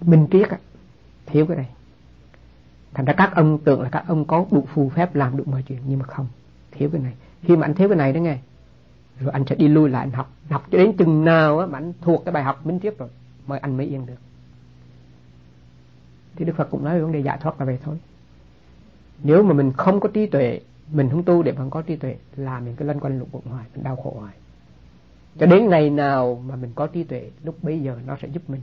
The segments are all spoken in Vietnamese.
minh triết á, thiếu cái này. Thành ra các ông tưởng là các ông có đủ phù phép làm đủ mọi chuyện, nhưng mà không, thiếu cái này. Khi mà anh thiếu cái này đó nghe, rồi anh sẽ đi lui lại, anh học cho đến chừng nào á mà anh thuộc cái bài học minh triết rồi anh mới yên được. Thì Đức Phật cũng nói vấn đề giải thoát là vậy thôi. Nếu mà mình không có trí tuệ, mình không tu để mà có trí tuệ, là mình cứ lăn quanh lục quận hoài, mình đau khổ hoài. Cho đến ngày nào mà mình có trí tuệ, lúc bấy giờ nó sẽ giúp mình.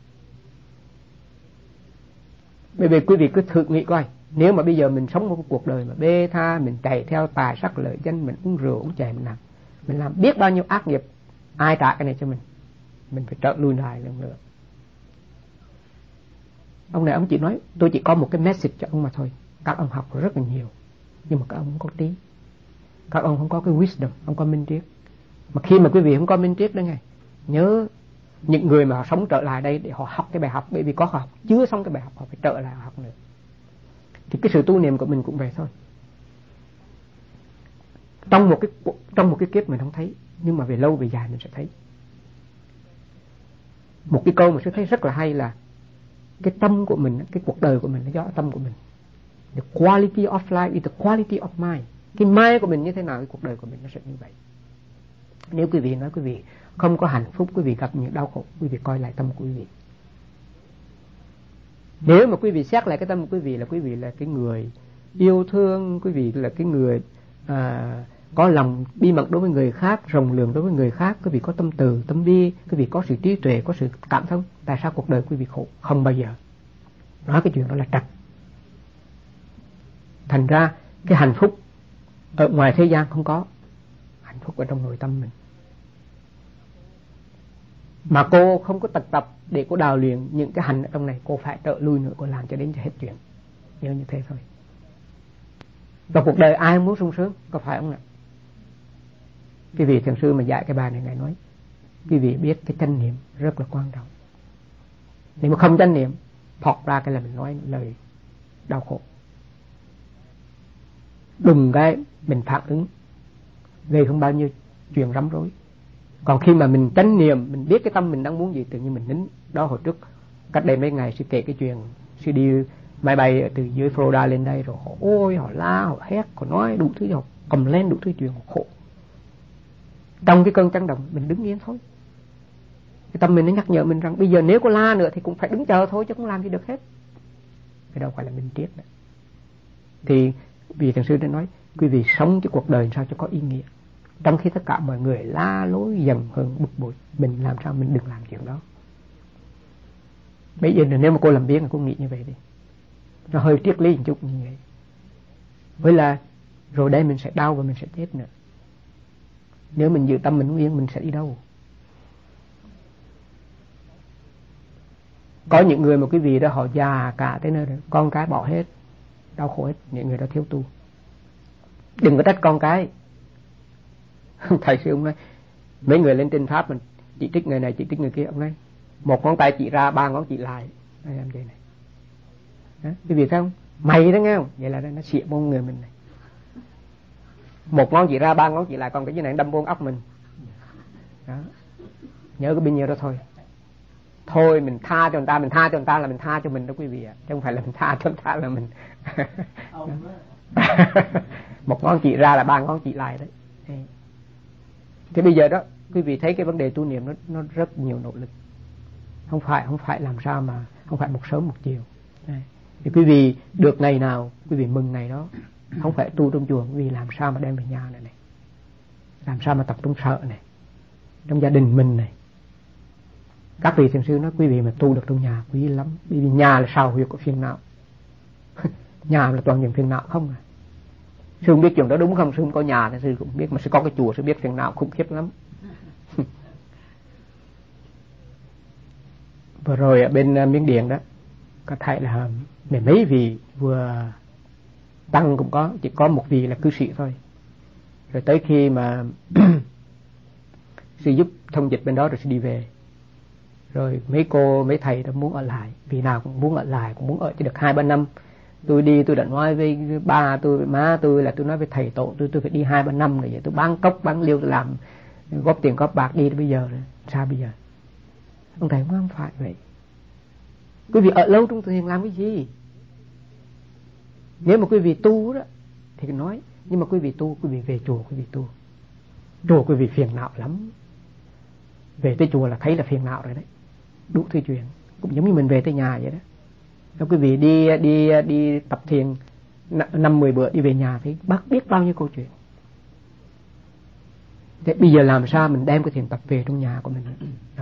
Bởi vì quý vị cứ thử nghĩ coi, nếu mà bây giờ mình sống một cuộc đời mà bê tha, mình chạy theo tài sắc lợi danh, mình uống rượu uống chè, mình làm biết bao nhiêu ác nghiệp, ai trả cái này cho mình? Mình phải trở lui lại lần nữa. Ông này ông chỉ nói tôi chỉ có một cái message cho ông mà thôi. Các ông học rất là nhiều, nhưng mà các ông không có trí, các ông không có cái wisdom, không có minh triết. Mà khi mà quý vị không có minh triết đó nghe, nhớ những người mà họ sống trở lại đây để họ học cái bài học, bởi vì có họ học chưa xong cái bài học, họ phải trở lại họ học nữa. Thì cái sự tu niệm của mình cũng vậy thôi. Trong một cái kiếp mình không thấy, nhưng mà về lâu về dài mình sẽ thấy. Một cái câu mà sẽ thấy rất là hay là cái tâm của mình, cái cuộc đời của mình nó do tâm của mình. The quality of life is the quality of mind. Cái mind của mình như thế nào, cái cuộc đời của mình nó sẽ như vậy. Nếu quý vị nói quý vị không có hạnh phúc, quý vị gặp những đau khổ, quý vị coi lại tâm của quý vị. Nếu mà quý vị xét lại cái tâm của quý vị là cái người yêu thương, quý vị là cái người có lòng bi mật đối với người khác, rộng lượng đối với người khác, quý vị có tâm từ, tâm bi, quý vị có sự trí tuệ, có sự cảm thông, tại sao cuộc đời quý vị khổ? Không bao giờ. Nói cái chuyện đó là trật. Thành ra cái hạnh phúc ở ngoài thế gian không có, hạnh phúc ở trong nội tâm mình. Mà cô không có tập để cô đào luyện những cái hành ở trong này, cô phải trợ lui nữa, cô làm cho đến cho hết chuyện. Nhớ như thế thôi. Và cuộc đời ai muốn sung sướng, có phải không ạ? Cái vị thiền sư mà dạy cái bài này, ngài nói quý vị biết cái chánh niệm rất là quan trọng. Nếu mà không chánh niệm, thọt ra cái là mình nói lời đau khổ. Đùng cái mình phản ứng, gây không bao nhiêu chuyện rắm rối. Còn khi mà mình chánh niệm, mình biết cái tâm mình đang muốn gì, tự nhiên mình nín. Đó hồi trước, cách đây mấy ngày sư kể cái chuyện sư đi máy bay từ dưới Florida lên đây, rồi họ ôi, họ la, họ hét, họ nói đủ thứ, họ cầm lên đủ thứ chuyện, họ khổ. Trong cái cơn chấn động, mình đứng yên thôi. Cái tâm mình nó nhắc nhở mình rằng bây giờ nếu có la nữa thì cũng phải đứng chờ thôi, chứ không làm gì được hết. Cái đâu phải là minh triết nữa. Thì vì thiền sư đã nói quý vị sống cái cuộc đời sao cho có ý nghĩa. Trong khi tất cả mọi người la lối giận hờn bực bội, mình làm sao mình đừng làm chuyện đó. Bây giờ nếu mà cô làm biến là cô nghĩ như vậy đi, nó hơi triết lý một chút như vậy. Với là rồi đây mình sẽ đau và mình sẽ chết nữa. Nếu mình giữ tâm mình không yên, mình sẽ đi đâu? Có những người mà quý vị đó họ già cả tới nơi rồi, con cái bỏ hết, đau khổ hết, những người đó thiếu tu. Đừng có trách con cái. Thầy sư ông nói mấy người lên trên Pháp mình chỉ trích người này chỉ trích người kia, ông nói một ngón tay chỉ ra, ba ngón chỉ lại, em vậy này. Đó, cái việc không mày đó nghe không, vậy là nó xịa môn người mình này. Một ngón chỉ ra, ba ngón chỉ lại, còn cái gì này đâm vô óc mình. Đó, nhớ cái bao nhiêu đó thôi. Thôi mình tha cho người ta, mình tha cho người ta là mình tha cho mình đó quý vị ạ, chứ không phải là mình tha cho người ta là mình. Một ngón chỉ ra là ba ngón chỉ lại đấy. Thế bây giờ đó quý vị thấy cái vấn đề tu niệm nó rất nhiều nỗ lực, không phải làm sao mà không phải một sớm một chiều. Thì quý vị được ngày nào quý vị mừng ngày đó, không phải tu trong chùa, quý vị làm sao mà đem về nhà này, làm sao mà tập trung sợ này, trong gia đình mình này. Các vị thiền sư nói quý vị mà tu được trong nhà quý lắm, bởi vì nhà là sào huyệt của phiền não. Nhà là toàn những phiền não không à. Sư không biết chuyện đó đúng không? Sư không có nhà thì sư cũng biết, mà sư có cái chùa sư biết phiền não khủng khiếp lắm. Vừa rồi ở bên Miến Điện đó có thấy là mấy vị vừa tăng cũng có, chỉ có một vị là cư sĩ thôi. Rồi tới khi mà sư giúp thông dịch bên đó rồi sư đi về, rồi mấy cô mấy thầy đã muốn ở lại, vì nào cũng muốn ở lại, cũng muốn ở chỉ được 2-3 năm. Tôi đi tôi đã nói với ba tôi với má tôi là tôi nói với thầy tổ tôi phải đi 2-3 năm rồi, vậy tôi bán cốc bán liêu, tôi làm góp tiền góp bạc đi, bây giờ sao bây giờ? Ông thầy không phải vậy. Quý vị ở lâu trong thiền làm cái gì? Nếu mà quý vị tu đó thì nói, nhưng mà quý vị tu, quý vị về chùa quý vị tu. Chùa quý vị phiền não lắm. Về tới chùa là thấy là phiền não rồi đấy. Đủ thứ chuyện. Cũng giống như mình về tới nhà vậy đó. Nếu quý vị đi tập thiền 5-10 bữa đi về nhà thì bác biết bao nhiêu câu chuyện. Thế bây giờ làm sao mình đem cái thiền tập về trong nhà của mình đó.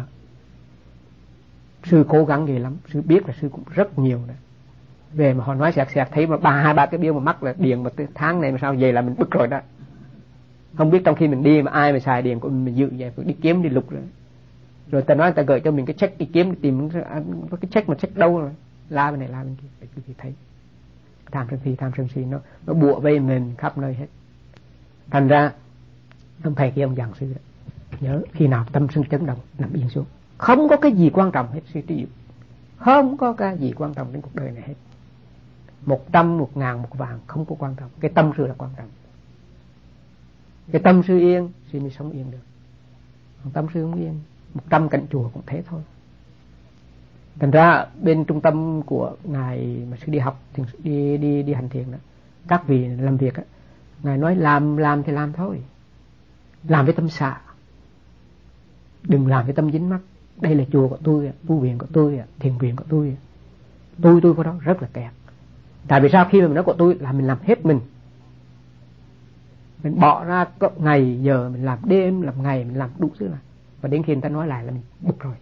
Sư cố gắng ghê lắm. Sư biết là sư cũng rất nhiều đấy. Về mà họ nói sẹt thấy mà 2-3 cái bill mà mắc là điền mà tháng này mà sao về là mình bực rồi đó. Không biết trong khi mình đi mà ai mà xài điền của mình dự vậy, phải đi kiếm đi lục rồi. Rồi ta nói ta gửi cho mình cái check đi kiếm đi tìm cái check mà check đâu rồi. La bên này la bên kia để quý vị thấy. Tham sân si nó bủa vây mình khắp nơi hết. Thành ra ông thầy kia ông giảng sư đó, nhớ khi nào tâm sân chấn động nằm yên xuống, không có cái gì quan trọng hết. Sư trí, không có cái gì quan trọng trên cuộc đời này hết. 100, 1000, 1.000 không có quan trọng. Cái tâm sư là quan trọng. Cái tâm sư yên sư mới sống yên được. Còn tâm sư không yên, 100 cạnh chùa cũng thế thôi. Thành ra bên trung tâm của ngài mà sư đi học đi hành thiền đó, các vị làm việc á, ngài nói làm thì làm thôi, làm với tâm xả, đừng làm với tâm dính mắc. Đây là chùa của tôi, tu viện của tôi, thiền viện của tôi. Tôi có đó rất là kẹt. Tại vì sao? Khi mà mình nói của tôi là mình làm hết mình bỏ ra ngày giờ, mình làm đêm làm ngày, mình làm đủ thứ là, và đến khi người ta nói lại là mình bực rồi.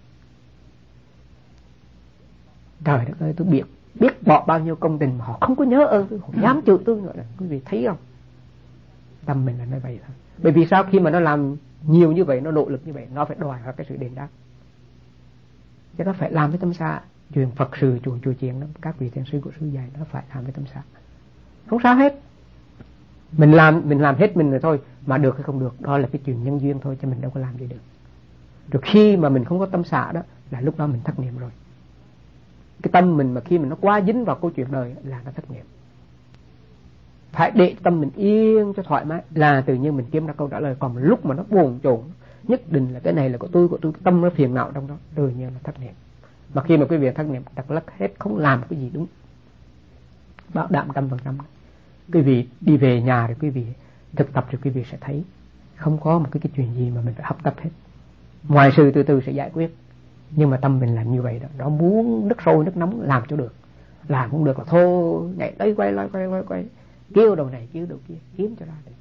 Trời đất ơi, tôi biết bỏ bao nhiêu công trình mà họ không có nhớ ơn tôi, họ dám chửi tôi nữa. Quý vị thấy không? Tâm mình là như vậy thôi. Bởi vì sao? Khi mà nó làm nhiều như vậy, nó nỗ lực như vậy, nó phải đòi hỏi cái sự đền đáp. Chứ nó phải làm với tâm xả. Chuyện Phật sự chùa chiền đó, các vị thiền sư của sư dạy nó phải làm với tâm xả. Không sao hết. Mình làm hết mình rồi thôi, mà được hay không được đó là cái chuyện nhân duyên thôi, chứ mình đâu có làm gì được. Rồi khi mà mình không có tâm xả đó là lúc đó mình thất niệm rồi. Cái tâm mình mà khi mà nó quá dính vào câu chuyện đời là nó thất niệm. Phải để tâm mình yên cho thoải mái là tự nhiên mình kiếm ra câu trả lời. Còn lúc mà nó bồn chồn, nhất định là cái này là của tôi, tâm nó phiền não trong đó, tự nhiên là thất niệm. Mà khi mà quý vị thất niệm đặt lắc hết, không làm cái gì đúng, bảo đảm 100%. Quý vị đi về nhà rồi quý vị thực tập rồi quý vị sẽ thấy không có một cái chuyện gì mà mình phải hấp tấp hết. Ngoài sự từ từ sẽ giải quyết. Nhưng mà tâm mình làm như vậy đó, nó muốn nước sôi nước nóng làm cho được, làm không được là thôi nhảy tới quay kêu đầu này kêu đầu kia kiếm cho ra được.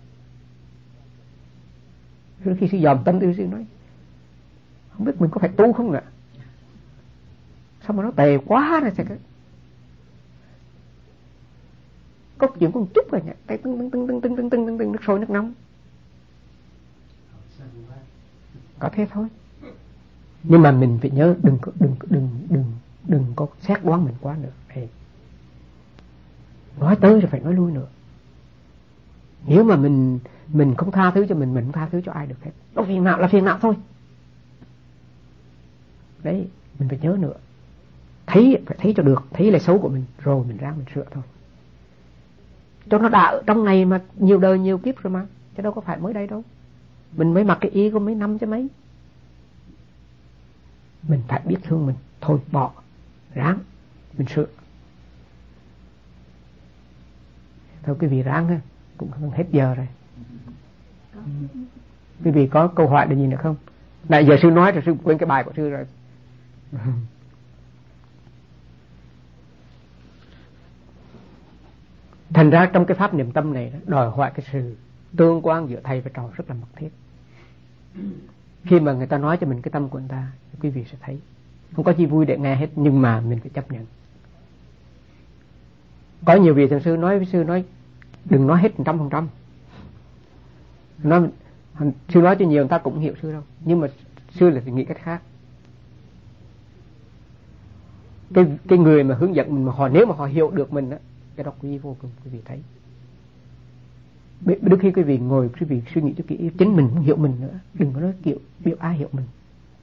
Rồi khi sư dòm tâm tư sư nói không biết mình có phải tu không ạ? Sao mà nó tệ quá này sẽ có chuyện có một chút rồi nhỉ, tay tưng nước sôi nước nóng, có thế thôi. Nhưng mà mình phải nhớ đừng có xét đoán mình quá nữa. Hey. Nói tới rồi phải nói lui nữa. Nếu mà mình không tha thứ cho mình không tha thứ cho ai được hết. Nó phiền não là phiền não thôi. Đấy, mình phải nhớ nữa. Phải thấy cho được, thấy là xấu của mình rồi mình ráng mình sửa thôi. Cho nó đã ở trong này mà nhiều đời nhiều kiếp rồi mà, chứ đâu có phải mới đây đâu. Mình mới mặc cái y có mấy năm chứ mấy. Mình phải biết thương mình, thôi bỏ, ráng mình sửa. Thôi quý vị ráng ha, cũng hết giờ rồi. Quý vị có câu hỏi là gì nữa không? Nãy giờ sư nói rồi, sư quên cái bài của sư rồi. Thành ra trong cái pháp niệm tâm này đòi hỏi cái sự tương quan giữa thầy và trò rất là mật thiết. Khi mà người ta nói cho mình cái tâm của người ta, quý vị sẽ thấy không có chi vui để nghe hết, nhưng mà mình phải chấp nhận. Có nhiều vị thiền sư nói với sư nói đừng nói hết 100%. Sư nói cho nhiều người ta cũng hiểu sư đâu, nhưng mà sư là nghĩ cách khác. Cái người mà hướng dẫn mình mà nếu mà họ hiểu được mình á, cái đó quý vô cùng, quý vị thấy. Đôi khi quý vị ngồi quý vị suy nghĩ cho kỹ, chính mình không hiểu mình nữa, đừng có nói kiểu biểu ai hiểu mình.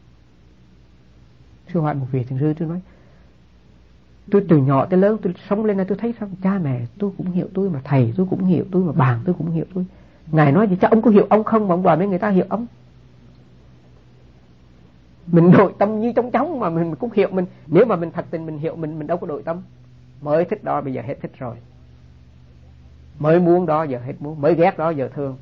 Sư hỏi một vị thiền sư, tôi nói tôi từ nhỏ tới lớn tôi sống lên đây tôi thấy sao cha mẹ tôi cũng hiểu tôi, mà thầy tôi cũng hiểu tôi, mà bạn tôi cũng hiểu tôi. Ngài nói gì chắc ông có hiểu ông không mà ông đòi mấy người ta hiểu ông. Mình đổi tâm như trong chóng mà mình cũng hiểu mình. Nếu mà mình thật tình mình hiểu mình đâu có đổi tâm. Mới thích đó bây giờ hết thích rồi, mới muốn đó giờ hết muốn, mới ghét đó giờ thương.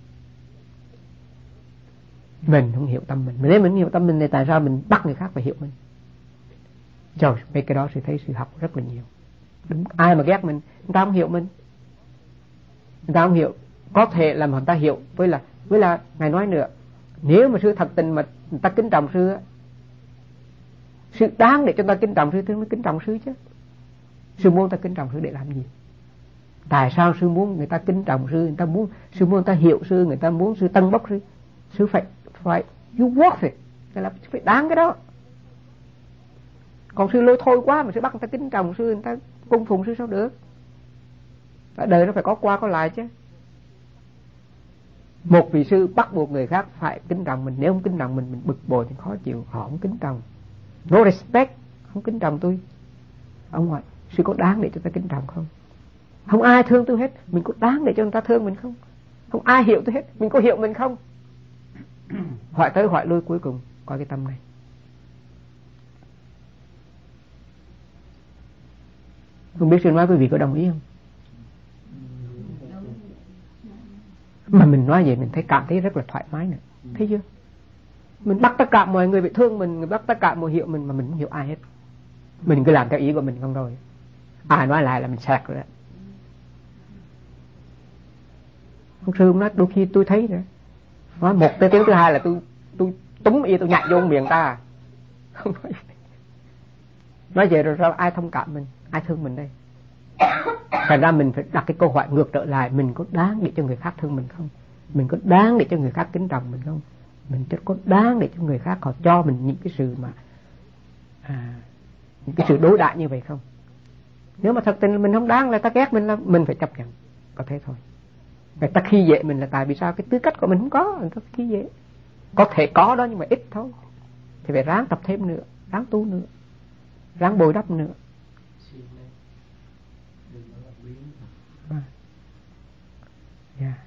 Mình không hiểu tâm mình. Nếu mình hiểu tâm mình thì tại sao mình bắt người khác phải hiểu mình? Trời, mấy cái đó sẽ thấy sự học rất là nhiều. Đúng, ai mà ghét mình, người ta không hiểu mình, người ta không hiểu. Có thể là người ta hiểu với là ngài nói nữa, nếu mà sư thật tình mà người ta kính trọng sư, sư đáng để cho người ta kính trọng sư thì mới kính trọng sư chứ. Sư muốn người ta kính trọng sư để làm gì? Tại sao sư muốn người ta kính trọng sư? Người ta muốn sư muốn người ta hiểu sư, người ta muốn sư tân bốc sư. Sư phải you work it, là phải đáng cái đó. Còn sư lôi thôi quá mà sư bắt người ta kính trọng sư, người ta cung phụng sư sao được? Ở đời nó phải có qua có lại chứ. Một vị sư bắt buộc người khác phải kính trọng mình. Nếu không kính trọng mình bực bội, mình khó chịu. Họ không kính trọng, no respect, không kính trọng tôi. Ông hỏi sư có đáng để cho ta kính trọng không? Không ai thương tôi hết, mình có đáng để cho người ta thương mình không? Không ai hiểu tôi hết, mình có hiểu mình không? Hỏi tới hỏi lui cuối cùng coi cái tâm này. Không biết sư nói quý vị có đồng ý không? Mà mình nói vậy mình thấy cảm thấy rất là thoải mái nữa. Thấy chưa? Mình bắt tất cả mọi người bị thương mình bắt tất cả mọi hiểu mình mà mình không hiểu ai hết. Mình cứ làm theo ý của mình không rồi. Ai nói lại là mình sạc rồi đó. Ông sư nói đôi khi tôi thấy nữa, nói một tới tiếng thứ hai là tôi túm y tôi nhảy vô miệng ta. Không nói vậy rồi sao ai thông cảm mình, ai thương mình đây? Thành ra mình phải đặt cái câu hỏi ngược trở lại, mình có đáng để cho người khác thương mình không? Mình có đáng để cho người khác kính trọng mình không? Mình có đáng để cho người khác họ cho mình những cái sự mà những cái sự đối đãi như vậy không? Nếu mà thật tình mình không đáng là ta ghét mình là mình phải chấp nhận, có thế thôi. Người ta khi dễ mình là tại vì sao? Cái tư cách của mình không có, người ta khi dễ. Có thể có đó nhưng mà ít thôi. Thì phải ráng tập thêm nữa, ráng tu nữa, ráng bồi đắp nữa. Yeah.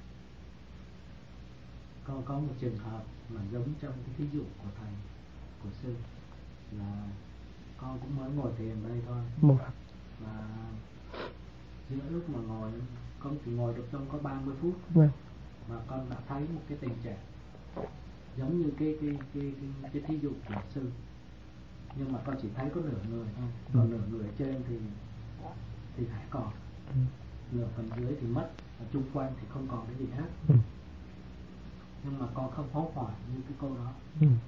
Có một trường hợp mà giống trong cái ví dụ của thầy, của sư, là con cũng mới ngồi thiền đây thôi. Và giữa lúc mà ngồi, con chỉ ngồi được trong có 30 phút mà con đã thấy một cái tình trạng giống như cái thí dụ của sư, nhưng mà con chỉ thấy có nửa người thôi, còn nửa người trên thì phải còn, nửa phần dưới thì mất, và chung quanh thì không còn cái gì hết. Nhưng mà con không hốt hoảng như cái câu đó.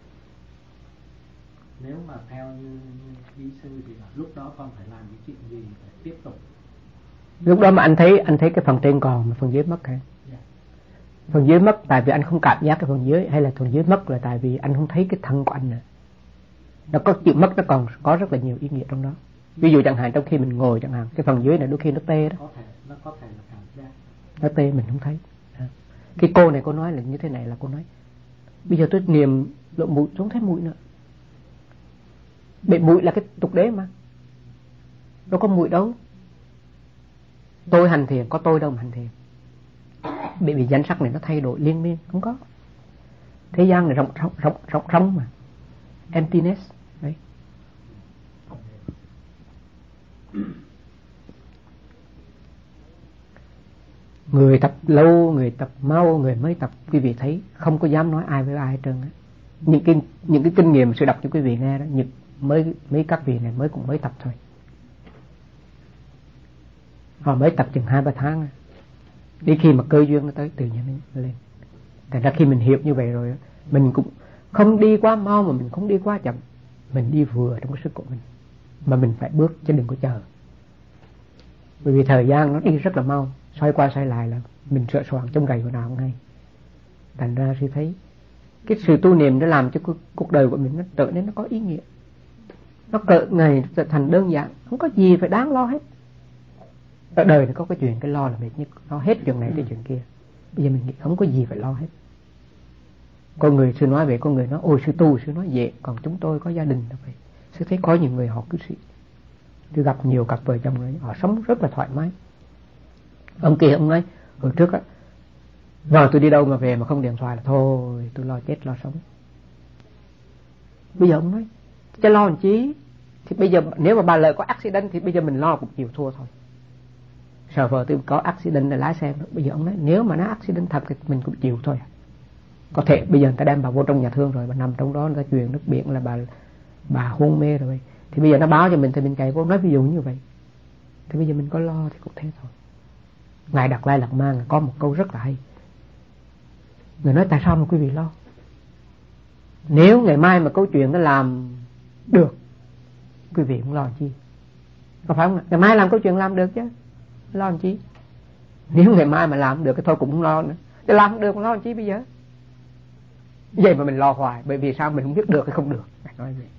Nếu mà theo như ý sư thì lúc đó con phải làm cái chuyện gì để tiếp tục? Lúc đó mà anh thấy cái phần trên còn mà phần dưới mất hả? Yeah. Phần dưới mất tại vì anh không cảm giác cái phần dưới, hay là phần dưới mất là tại vì anh không thấy cái thân của anh nữa. Nó có chuyện mất, nó còn có rất là nhiều ý nghĩa trong đó. Ví dụ chẳng hạn trong khi mình ngồi chẳng hạn, cái phần dưới này đôi khi nó tê đó. Nó có thể là cảm giác. Nó tê mình không thấy. Cái cô này cô nói là như thế này, là cô nói bây giờ tôi niệm lộ mũi không thấy mũi nữa. Bệ mũi là cái tục đế mà, đâu có mũi đâu. Tôi hành thiền có tôi đâu mà hành thiền. Bởi vì danh sắc này nó thay đổi liên miên, không có. Thế gian này rộng mà, emptiness đấy. Người tập lâu, người tập mau, người mới tập, quý vị thấy không có dám nói ai với ai hết trơn á. Những cái kinh nghiệm sự đọc cho quý vị nghe đó, mấy các vị này cũng mới tập thôi. Họ mới tập chừng 2-3 tháng. Đến khi mà cơ duyên nó tới tự nhiên nó lên. Thành ra khi mình hiểu như vậy rồi, mình cũng không đi quá mau mà mình không đi quá chậm. Mình đi vừa trong cái sức của mình. Mà mình phải bước chứ đừng có chờ. Bởi vì thời gian nó đi rất là mau, xoay qua xoay lại là mình sửa soạn trong gầy của nào cũng ngay. Thành ra sư thấy cái sự tu niệm nó làm cho cuộc đời của mình nó trở nên nó có ý nghĩa. Nó cỡ ngày trở thành đơn giản, không có gì phải đáng lo hết. Ở đời nó có cái chuyện cái lo là mệt nhất, lo hết chuyện này tới chuyện kia. Bây giờ mình nghĩ không có gì phải lo hết. Con người sư nói về con người nói ôi sư tu, sư nói vậy, còn chúng tôi có gia đình là vậy. Sư thấy có những người họ cư sĩ, tôi gặp nhiều cặp vợ chồng rồi, họ sống rất là thoải mái. Ông kia ông nói hồi trước á, vợ tôi đi đâu mà về mà không điện thoại là thôi tôi lo chết lo sống. Bây giờ ông nói chứ lo làm chi? Thì bây giờ nếu mà bà lợi có accident thì bây giờ mình lo cũng chịu thua thôi. Sợ vợ tôi có accident là lái xe. Bây giờ ông nói nếu mà nó accident thật thì mình cũng chịu thôi. Có thể bây giờ người ta đem bà vô trong nhà thương rồi, bà nằm trong đó, người ta truyền nước biển là bà hôn mê rồi, thì bây giờ nó báo cho mình thì mình chạy vô. Nói ví dụ như vậy thì bây giờ mình có lo thì cũng thế thôi. Ngài Đạt Lai Lạt Ma có một câu rất là hay. Người nói tại sao mà quý vị lo? Nếu ngày mai mà câu chuyện nó làm được, quý vị cũng lo chi? Có phải không? Ngày mai làm câu chuyện làm được chứ, lo làm chi? Nếu ngày mai mà làm được thì thôi cũng không lo nữa. Chứ làm không được mà lo làm chi bây giờ? Vậy mà mình lo hoài. Bởi vì sao? Mình không biết được hay không được. Nói vậy.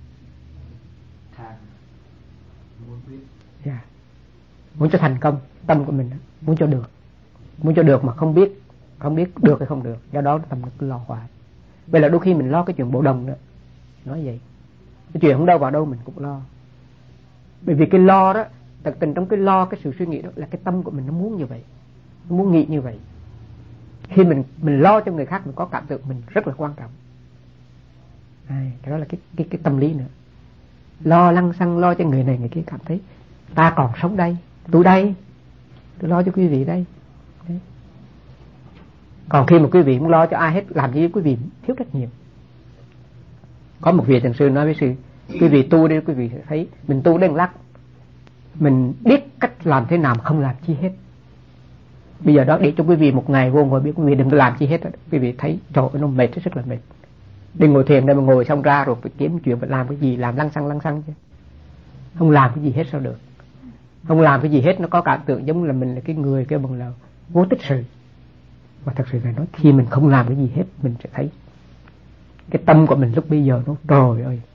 Yeah. Muốn cho thành công, tâm của mình muốn cho được. Muốn cho được mà không biết được hay không được. Do đó tâm nó cứ lo hoài. Vậy là đôi khi mình lo cái chuyện bộ đồng nữa. Nói vậy. Cái chuyện không đâu vào đâu mình cũng lo. Bởi vì cái lo đó, thật tình trong cái lo, cái sự suy nghĩ đó là cái tâm của mình nó muốn như vậy. Nó muốn nghĩ như vậy. Khi mình lo cho người khác, mình có cảm tưởng mình rất là quan trọng. Đó là cái tâm lý nữa. Lo lăng xăng lo cho người này người kia cảm thấy ta còn sống đây, tôi lo cho quý vị đây. Đấy. Còn khi mà quý vị không lo cho ai hết, làm gì quý vị thiếu trách nhiệm. Có một vị thiền sư nói với sư, quý vị tu đi, quý vị thấy mình tu đến lắc, mình biết cách làm thế nào mà không làm chi hết. Bây giờ đó để cho quý vị một ngày vô ngồi biết quý vị đừng làm chi hết. Quý vị thấy trời ơi nó mệt, rất là mệt. Đừng ngồi thiền đây mà ngồi xong ra rồi phải kiếm chuyện phải làm cái gì, làm lăng xăng chứ. Không làm cái gì hết sao được. Không làm cái gì hết nó có cảm tưởng giống là mình là cái người cái bằng là vô tích sự. Mà thật sự là nói khi mình không làm cái gì hết, mình sẽ thấy cái tâm của mình lúc bây giờ nó trời ơi,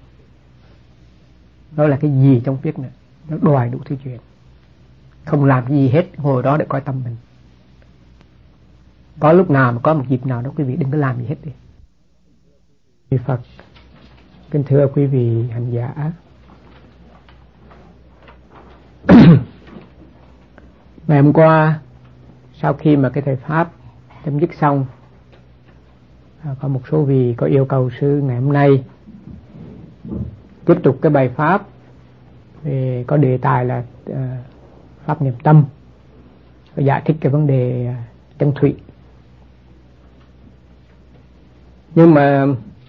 nó là cái gì trong biết nữa, nó đòi đủ thứ chuyện. Không làm cái gì hết, ngồi đó để coi tâm mình. Có lúc nào mà có một dịp nào đó quý vị đừng có làm gì hết đi. Quý Phật, kính thưa quý vị hành giả. Ngày hôm qua sau khi mà cái thời Pháp chấm dứt xong, có một số vị có yêu cầu sư ngày hôm nay tiếp tục cái bài Pháp về có đề tài là Pháp niệm tâm, và giải thích cái vấn đề chân thủy. Nhưng mà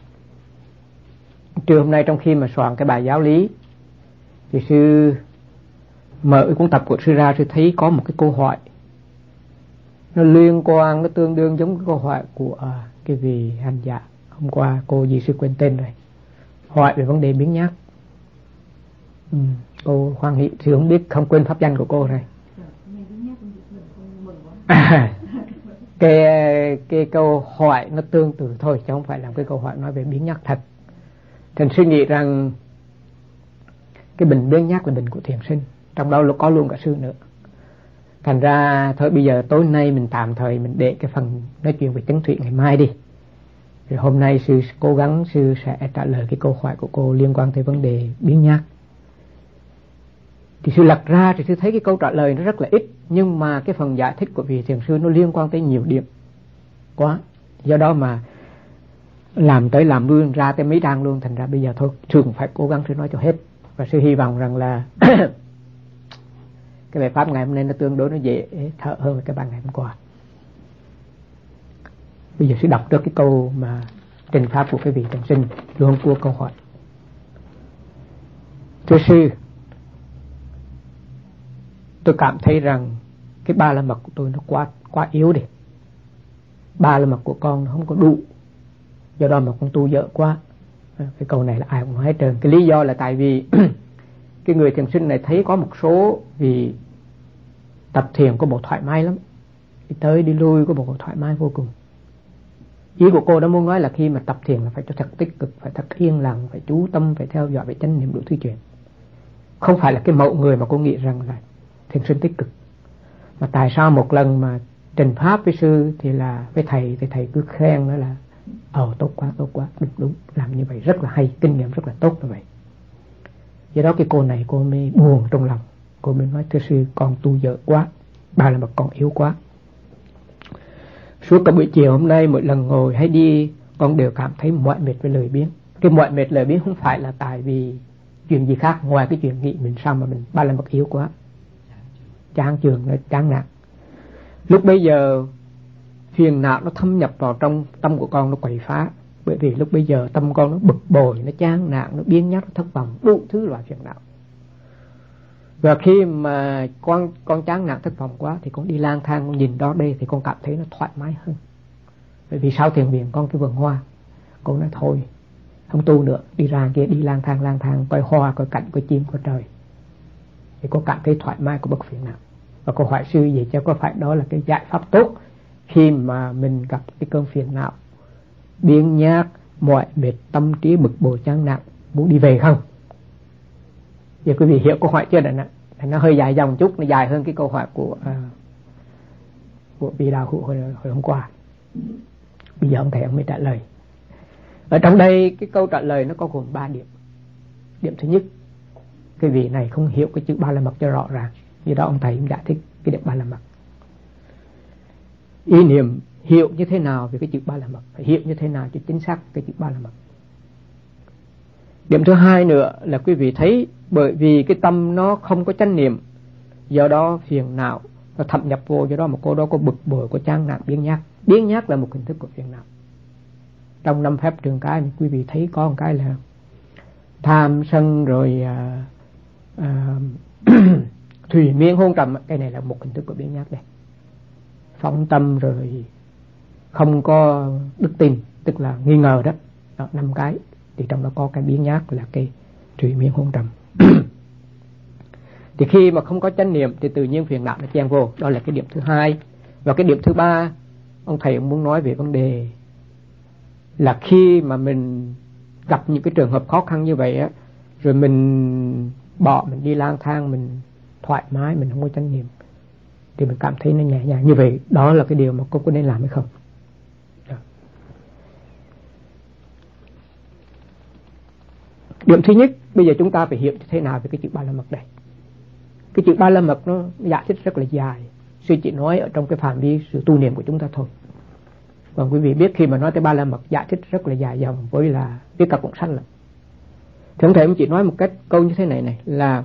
trưa hôm nay trong khi mà soạn cái bài giáo lý thì sư mở cái cuốn tập của sư ra, sư thấy có một cái câu hỏi nó liên quan, nó tương đương giống cái câu hỏi của cái vị hành giả hôm qua, cô gì sư quên tên rồi, hỏi về vấn đề biến nhát. Cô hoan hỷ, sư không biết, không quên pháp danh của cô này. Cái câu hỏi nó tương tự thôi chứ không phải là cái câu hỏi nói về biến nhát thật. Thành suy nghĩ rằng cái bệnh biến nhát là bệnh của thiền sinh, trong đó có luôn cả sư nữa. Thành ra thôi bây giờ tối nay mình tạm thời mình để cái phần nói chuyện về chân thủy ngày mai đi. Rồi hôm nay sư cố gắng sư sẽ trả lời cái câu hỏi của cô liên quan tới vấn đề biến nhát. Thì sư lật ra thì sư thấy cái câu trả lời nó rất là ít, nhưng mà cái phần giải thích của vị thiền sư nó liên quan tới nhiều điểm quá. Do đó mà làm tới làm luôn, ra tới mấy trang luôn. Thành ra bây giờ thôi sư cũng phải cố gắng sư nói cho hết. Và sư hy vọng rằng là cái bài pháp ngày hôm nay nó tương đối nó dễ thở hơn cái bài ngày hôm qua. Bây giờ sư đọc trước cái câu mà trình pháp của cái vị thiền sinh luôn của câu hỏi. Thưa sư, tôi cảm thấy rằng cái ba la mật của tôi nó quá yếu đi. Ba la mật của con nó không có đủ, do đó mà con tu dở quá. Cái câu này là ai cũng nói hết trơn. Cái lý do là tại vì cái người thiền sinh này thấy có một số vì tập thiền có bộ thoải mái lắm, đi tới đi lui có bộ thoải mái vô cùng. Ý của cô đã muốn nói là khi mà tập thiền là phải cho thật tích cực, phải thật yên lặng, phải chú tâm, phải theo dõi, phải chánh niệm đủ thứ chuyện. Không phải là cái mẫu người mà cô nghĩ rằng là thiền sinh tích cực. Mà tại sao một lần mà trình pháp với sư thì là với thầy thì thầy cứ khen nữa là tốt quá, đúng, làm như vậy rất là hay, kinh nghiệm rất là tốt như vậy. Do đó cái cô này cô mới buồn trong lòng, cô mới nói thưa sư, con tu dở quá, ba la mật con yếu quá. Suốt cả buổi chiều hôm nay mỗi lần ngồi hay đi con đều cảm thấy mỏi mệt với lười biếng. Cái mỏi mệt lười biếng không phải là tại vì chuyện gì khác ngoài cái chuyện nghĩ mình sao mà mình ba la mật yếu quá, chán chường, nó chán nản. Lúc bây giờ phiền não nó thâm nhập vào trong tâm của con, nó quậy phá. Bởi vì lúc bây giờ tâm con nó bực bội, nó chán nản, nó biếng nhác, nó thất vọng, đủ thứ loại phiền não. Và khi mà con chán nản thất vọng quá thì con đi lang thang, con nhìn đó đây thì con cảm thấy nó thoải mái hơn. Bởi vì sau thiền viện con cái vườn hoa, con nói thôi không tu nữa, đi ra kia đi lang thang coi hoa, coi cảnh, coi chim, coi trời, thì con cảm thấy thoải mái, của bất phiền não. Và cô hỏi sư vậy cho có phải đó là cái giải pháp tốt khi mà mình gặp cái cơn phiền não biếng nhác, mỏi mệt, tâm trí bực bội chán nản, muốn đi về không? Giờ quý vị hiểu câu hỏi chưa? Nó hơi dài dòng chút, nó dài hơn cái câu hỏi của vị đạo hữu hồi hôm qua. Bây giờ ông thầy ông mới trả lời. Ở trong đây cái câu trả lời nó có gồm 3 điểm. Điểm thứ nhất, cái vị này không hiểu cái chữ ba la mật cho rõ ràng, vì đó ông thầy cũng giải thích cái điểm ba la mật. Ý niệm hiểu như thế nào về cái chữ ba la mật, phải hiểu như thế nào cho chính xác cái chữ ba la mật. Điểm thứ hai nữa là quý vị thấy, bởi vì cái tâm nó không có chánh niệm, do đó phiền não nó thâm nhập vô, do đó một cô đó có bực bội, có chán nản, biếng nhác. Biếng nhác là một hình thức của phiền não. Trong 5 phép trường cái quý vị thấy có một cái là tham sân rồi thùy miên hôn trầm, cái này là một hình thức của biếng nhác đây. Phóng tâm rồi không có đức tin, tức là nghi ngờ đó. Đó, 5 cái thì trong đó có cái biếng nhác là cái thùy miên hôn trầm. Thì khi mà không có chánh niệm thì tự nhiên phiền não nó chen vô, đó là cái điểm thứ hai. Và cái điểm thứ ba, ông thầy cũng muốn nói về vấn đề là khi mà mình gặp những cái trường hợp khó khăn như vậy á, rồi mình đi lang thang, mình thoải mái, mình không có chánh niệm, thì mình cảm thấy nó nhẹ nhàng như vậy. Đó là cái điều mà cô có nên làm hay không? Đó. Điểm thứ nhất, bây giờ chúng ta phải hiểu thế nào về cái chữ ba la mật đây. Cái chữ ba la mật nó giải thích rất là dài, sư chỉ nói ở trong cái phạm vi sự tu niệm của chúng ta thôi. Còn quý vị biết khi mà nói tới ba la mật giải thích rất là dài dòng, với là viết cả cuốn sách lắm. Thì ông thầy cũng chỉ nói một cách câu như thế này là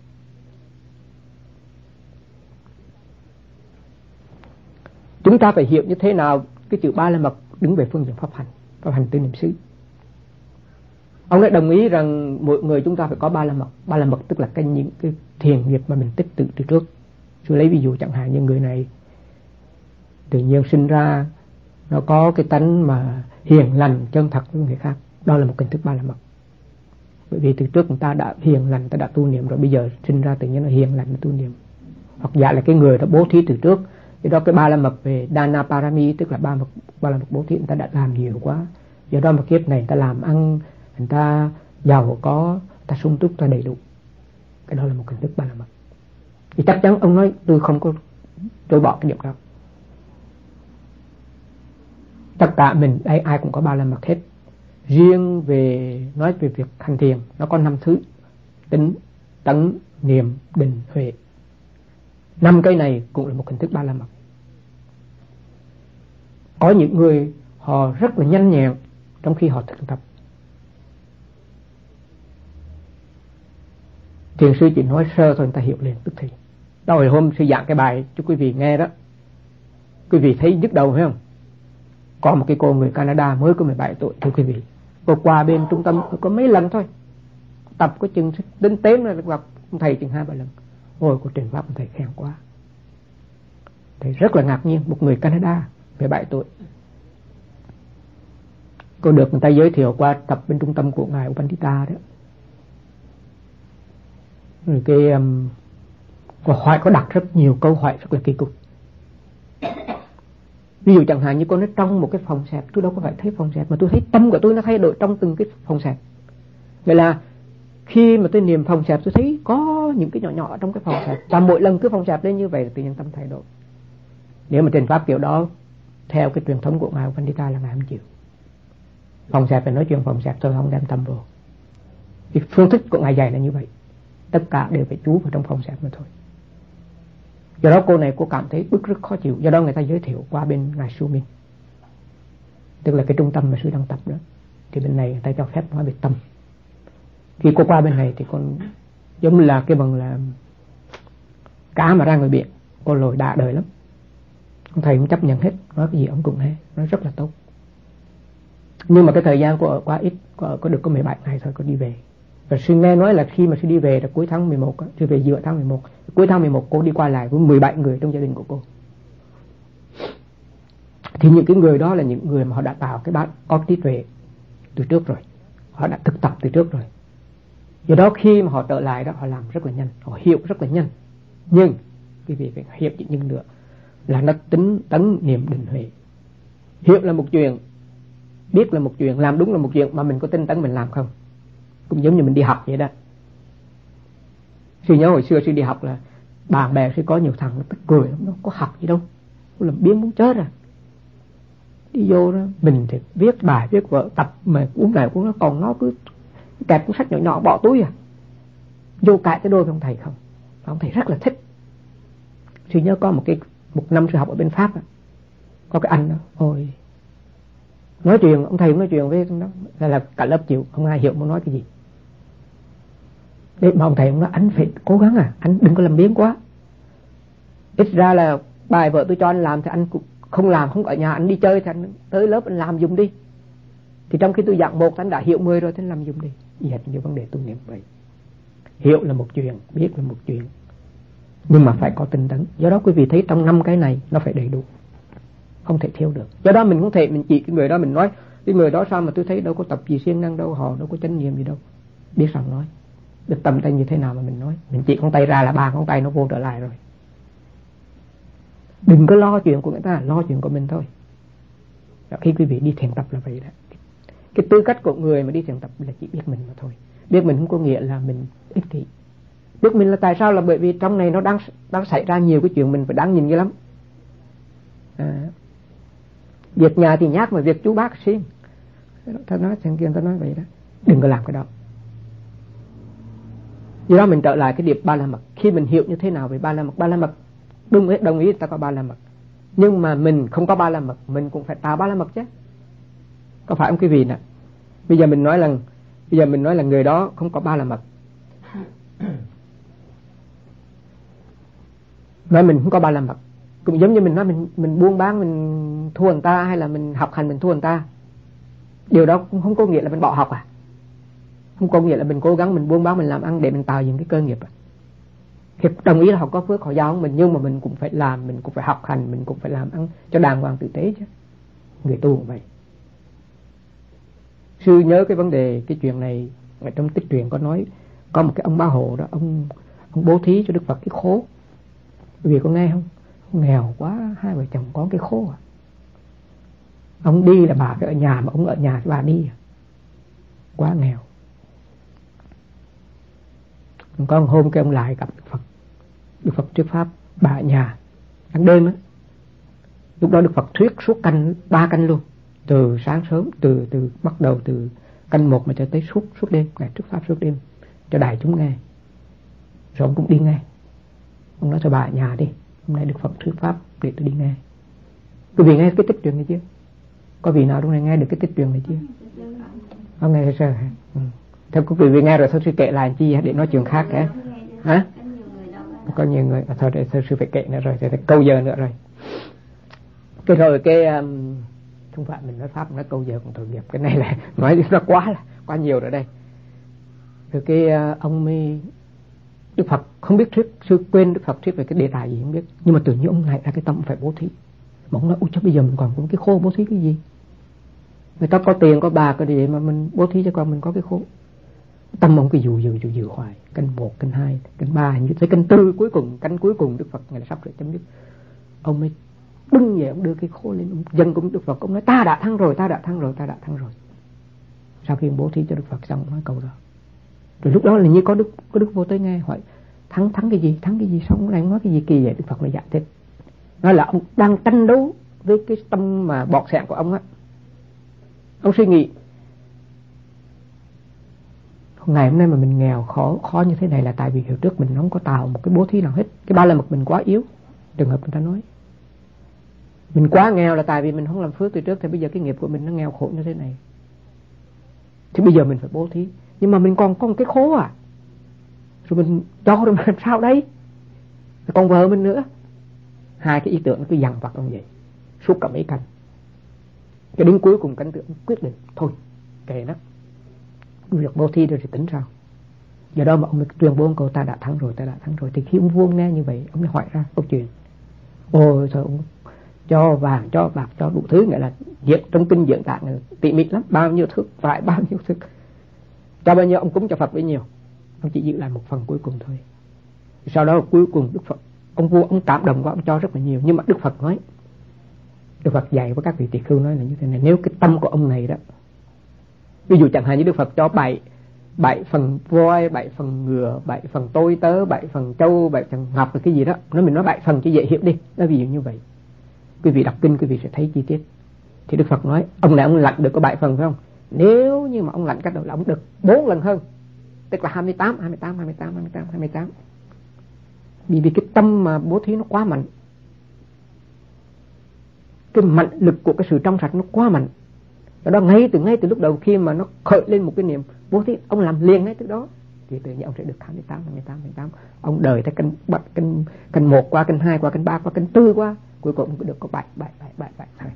chúng ta phải hiểu như thế nào cái chữ ba la mật đứng về phương diện pháp hành tư niệm xứ. Ông đã đồng ý rằng mỗi người chúng ta phải có ba la mật. Ba la mật tức là những cái thiền nghiệp mà mình tích tự từ trước. Tôi lấy ví dụ chẳng hạn như người này tự nhiên sinh ra nó có cái tánh mà hiền lành chân thật với người khác, đó là một hình thức ba la mật. Bởi vì từ trước người ta đã hiền lành, người ta đã tu niệm rồi, bây giờ sinh ra tự nhiên nó hiền lành, nó tu niệm. Hoặc giả là cái người đã bố thí từ trước, thì đó cái ba la mật về Dana Parami, tức là ba la mật bố thí người ta đã làm nhiều quá, do đó mà kiếp này người ta làm ăn, người ta giàu có, người ta sung túc, người ta đầy đủ. Cái đó là một hình thức ba la mật. Thì chắc chắn ông nói tôi không có chối bỏ cái điểm đó. Tất cả mình đây ai cũng có ba la mật hết. Riêng về nói về việc hành thiền, nó có 5 thứ: tính, tấn, niệm, định, huệ. 5 cái này cũng là một hình thức ba la mật. Có những người họ rất là nhanh nhẹn trong khi họ thực tập. Thiền sư chỉ nói sơ thôi, người ta hiểu liền tức thì. Đó, hồi hôm sư giảng cái bài cho quý vị nghe đó, quý vị thấy nhức đầu phải không? Có một cái cô người Canada mới có 17 tuổi, thưa quý vị, cô qua bên trung tâm có mấy lần thôi, tập có chừng đến tếm là gặp thầy chừng 2-3 lần. Ôi, cô truyền pháp thầy khen quá, thầy rất là ngạc nhiên. Một người Canada 17 tuổi, cô được người ta giới thiệu qua tập bên trung tâm của ngài Upandita đó. Rồi cái cô hỏi, có đặt rất nhiều câu hỏi rất là kỳ cục. Ví dụ chẳng hạn như cô nói trong một cái phòng xẹp, tôi đâu có phải thấy phòng xẹp, mà tôi thấy tâm của tôi nó thay đổi trong từng cái phòng xẹp. Vậy là khi mà tôi niệm phòng xẹp, tôi thấy có những cái nhỏ nhỏ trong cái phòng xẹp, và mỗi lần cứ phòng xẹp lên như vậy là tự nhiên tâm thay đổi. Nếu mà trình pháp kiểu đó theo cái truyền thống của ngài Pandita là ngài không chịu. Phòng xẹp phải nói chuyện phòng xẹp thôi, không đem tâm vô. Cái phương thức của ngài dạy là như vậy, tất cả đều phải trú vào trong phòng xẹp mà thôi. Do đó cô này cô cảm thấy bức rất khó chịu. Do đó người ta giới thiệu qua bên ngài Sumin, tức là cái trung tâm mà sư đang tập đó. thì bên này người ta cho phép nói về tâm. Khi cô qua bên này thì con giống là cái bằng là cá mà ra ngoài biển, cô lội đã đời lắm. Ông thầy cũng chấp nhận hết, nói cái gì ông cũng nghe, nói rất là tốt. Nhưng mà cái thời gian cô ở quá ít, cô ở có được có 17 ngày thôi cô đi về. Và sư nghe nói là khi mà sư đi về là cuối tháng 11, sư về giữa tháng 11, cuối tháng 11 cô đi qua lại với 17 người trong gia đình của cô. Thì những cái người đó là những người mà họ đã tạo cái có trí tuệ từ trước rồi, họ đã thực tập từ trước rồi. Do đó khi mà họ trở lại đó, họ làm rất là nhanh, họ hiểu rất là nhanh. Nhưng cái việc phải hiểu chữ nhưng nữa là nó tính tấn niệm định huệ. Hiểu là một chuyện, biết là một chuyện, làm đúng là một chuyện, mà mình có tinh tấn mình làm không? Cũng giống như mình đi học vậy đó. Sư nhớ hồi xưa sư đi học là bạn bè sư có nhiều thằng nó tức cười lắm, nó có học gì đâu, nó làm biếng muốn chết à. Đi vô đó mình thì viết bài viết vở tập mà cuốn này cuốn nó, còn nó cứ kẹp cuốn sách nhỏ nhỏ bỏ túi à. Vô cãi cái đôi với ông thầy không, ông thầy rất là thích. Sư nhớ có một năm sư học ở bên Pháp, có cái anh đó, ôi nói chuyện, ông thầy cũng nói chuyện với nó là cả lớp chịu, không ai hiểu muốn nói cái gì. Đấy mà ông thầy cũng nói anh phải cố gắng anh đừng có làm biếng quá. Ít ra là bài vợ tôi cho anh làm thì anh cũng không làm, không ở nhà anh đi chơi thì anh tới lớp anh làm dùng đi. Thì trong khi tôi dặn 1 anh đã hiểu 10 rồi thì anh làm dùng đi. Ý hệt như vấn đề tu niệm vậy. Hiểu là một chuyện, biết là một chuyện, nhưng mà phải có tinh tấn. Do đó quý vị thấy trong 5 cái này nó phải đầy đủ, không thể thiếu được. Do đó mình không thể mình chỉ cái người đó mình nói cái người đó sao mà tôi thấy đâu có tập gì siêng năng đâu, họ đâu có chánh niệm gì đâu. Biết rằng nói được tầm tay như thế nào mà mình nói, mình chỉ con tay ra là 3 ngón tay nó vô trở lại rồi. Đừng có lo chuyện của người ta, lo chuyện của mình thôi. Đó, khi quý vị đi thiền tập là vậy đó. Cái tư cách của người mà đi thiền tập là chỉ biết mình mà thôi. Biết mình không có nghĩa là mình ích kỷ. Biết mình là tại sao, là bởi vì trong này nó đang xảy ra nhiều cái chuyện mình phải đáng nhìn dữ lắm. Việc nhà thì nhát mà việc chú bác siêng. Ta nói thằng kia ta nói vậy đó. Đừng có làm cái đó. Do đó mình trở lại cái điệp ba la mật. Khi mình hiểu như thế nào về ba la mật đồng ý ta có ba la mật, nhưng mà mình không có ba la mật, mình cũng phải tạo ba la mật chứ, có phải không quý vị nè? Bây giờ mình nói là người đó không có ba la mật, nói mình không có ba la mật cũng giống như mình nói mình buôn bán mình thua người ta, hay là mình học hành mình thua người ta. Điều đó cũng không có nghĩa là mình bỏ học không có nghĩa là mình cố gắng mình buôn bán mình làm ăn để mình tạo những cái cơ nghiệp Thì đồng ý là họ có phước họ giao mình, nhưng mà mình cũng phải làm, mình cũng phải học hành, mình cũng phải làm ăn cho đàng hoàng tử tế chứ. Người tu cũng vậy. Sư nhớ cái vấn đề, cái chuyện này ở trong tích truyện có nói, có một cái ông Ba Hộ đó, ông bố thí cho Đức Phật cái khố. Quý vị có nghe không? Ông nghèo quá, 2 vợ chồng có cái khố Ông đi là bà phải ở nhà, mà ông ở nhà thì bà đi quá nghèo. Có một hôm cái ông lại gặp Đức Phật thuyết pháp, bà ở nhà ăn đêm á. Lúc đó Đức Phật thuyết suốt 3 canh luôn, từ sáng sớm, từ bắt đầu từ canh 1 mà cho tới suốt đêm, ngày thuyết pháp suốt đêm cho đại chúng nghe. Rồi ông cũng đi nghe. Ông nói cho bà ở nhà đi, hôm nay Đức Phật thuyết pháp để tôi đi nghe. Quý vị nghe cái tích truyện này chưa? Có vị nào trong này nghe được cái tích truyện này chưa? Không nghe sơ hả? Theo quý vị nghe rồi thôi sư kệ lại chi để nói chuyện khác cả. Hả? Có nhiều người thôi để sư phải kệ nữa rồi, thì câu giờ nữa rồi. Cái rồi không phải mình nói pháp, nói câu giờ còn tội nghiệp, cái này là nói nó quá nhiều rồi đây. Rồi cái ông mới Đức Phật không biết thuyết, sư quên Đức Phật thuyết về cái đề tài gì không biết, nhưng mà tự nhiên ông này ra cái tâm phải bố thí. Mà ông nói ôi chứ bây giờ mình còn có cái khô bố thí cái gì? Người ta có tiền có bạc cái gì mà mình bố thí cho con mình có cái khô. Tâm ông cái dụ hoài, canh 1, canh 2, canh 3, như tới canh 4 cuối cùng, canh cuối cùng Đức Phật ngày là sắp rồi chấm dứt. Ông mới đứng dậy, ông đưa cái khô lên, ông dâng cũng Đức Phật, ông nói ta đã thắng rồi. Sau khi ông bố thí cho Đức Phật xong, ông nói câu đó. Rồi lúc đó là như có Đức Vô Tới nghe hỏi thắng cái gì, xong ông này nói cái gì kỳ vậy? Đức Phật mới giải thích, nói là ông đang tranh đấu với cái tâm mà bọt sẹn của ông á. Ông suy nghĩ ngày hôm nay mà mình nghèo khó như thế này là tại vì hồi trước mình không có tạo một cái bố thí nào hết. Cái ba la mật mình quá yếu. Trường hợp người ta nói mình quá nghèo là tại vì mình không làm phước từ trước, thì bây giờ cái nghiệp của mình nó nghèo khổ như thế này. Thì bây giờ mình phải bố thí, nhưng mà mình còn có một cái khố à, rồi mình cho rồi mà làm sao đấy, còn vợ mình nữa. Hai cái ý tưởng nó cứ dằn vặt ông vậy suốt cả mấy canh. Cho đến cuối cùng cảnh tượng quyết định thôi kệ nó, việc bố thí rồi thì tính sao. Do đó mà ông mới tuyên bố câu ta đã thắng rồi, ta đã thắng rồi. Thì khi ông vua nghe như vậy, ông mới hỏi ra câu chuyện. Ôi trời, ông cho vàng, cho bạc, cho đủ thứ, nghĩa là trong kinh diễn tả tỉ mỉ lắm, bao nhiêu thức, phải bao nhiêu thức, cho bao nhiêu ông cúng cho Phật bấy nhiêu. Ông chỉ giữ lại một phần cuối cùng thôi. Sau đó cuối cùng Đức Phật, ông vua ông cảm động quá, ông cho rất là nhiều. Nhưng mà Đức Phật nói, Đức Phật dạy với các vị tỳ khưu nói là như thế này: nếu cái tâm của ông này đó, ví dụ chẳng hạn như Đức Phật cho 7 phần voi, 7 phần ngựa, 7 phần tôi tớ, 7 phần trâu, 7 phần ngọc là cái gì đó, mình nói 7 phần cho dễ hiểu đi, nó ví dụ như vậy. Quý vị đọc kinh quý vị sẽ thấy chi tiết. Thì Đức Phật nói ông này ông lãnh được có 7 phần phải không? Nếu như mà ông lãnh cách đầu là ông được 4 lần hơn, tức là 28. Vì cái tâm mà bố thí nó quá mạnh, cái mạnh lực của cái sự trong sạch nó quá mạnh. Đó ngay từ lúc đầu khi mà nó khởi lên một cái niệm bố thí, ông làm liền ngay từ đó thì tự nhiên ông sẽ được 28. Ông đời tới cân 1 qua cân 2 qua cân 3 qua cân 4 qua, cuối cùng ông được có 7 thôi.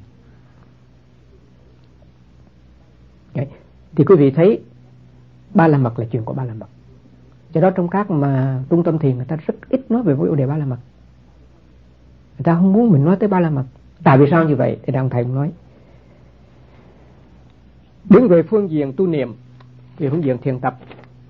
Đấy. Thì quý vị thấy Ba La Mật là chuyện của Ba La Mật. Do đó trong các mà trung tâm thiền người ta rất ít nói về vấn đề Ba La Mật. Người ta không muốn mình nói tới Ba La Mật. Tại vì sao như vậy? Thì Đạo Thầy cũng nói, đứng về phương diện tu niệm, về phương diện thiền tập,